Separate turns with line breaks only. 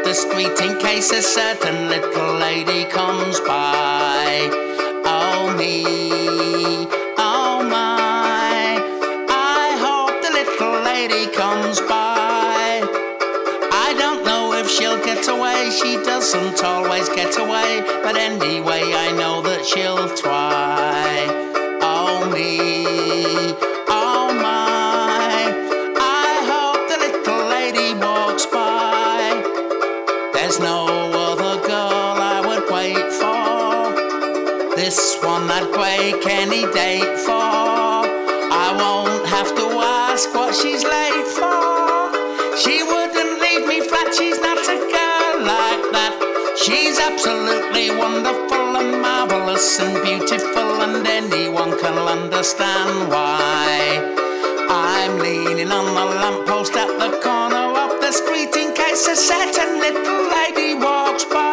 the street in case a certain little lady comes by. Oh me, oh my, I hope the little lady comes by. I don't know if she'll get away, she doesn't always get away, but anyway I know that she'll try. Oh me, oh my, I hope the little lady walks by. There's no other girl I would wait for, this one I'd break any date for. I won't have to ask what she's late for, she wouldn't leave me flat, she's not a girl like that. She's absolutely wonderful and marvellous and beautiful, and anyone can understand why. I'm leaning on the lamppost at the corner of the street in case a certain little lady walks by.